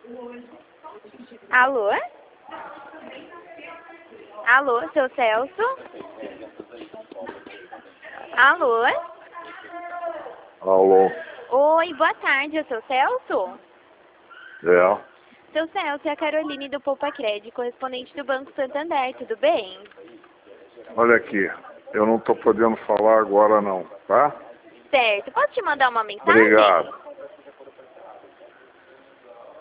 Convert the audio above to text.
Alô? Alô, seu Celso? Alô? Alô? Oi, boa tarde, é o seu Celso? É. Seu Celso, é a Caroline do Poupa Crédito, correspondente do Banco Santander, tudo bem? Olha aqui, eu não tô podendo falar agora não, tá? Certo, posso te mandar uma mensagem? Obrigado.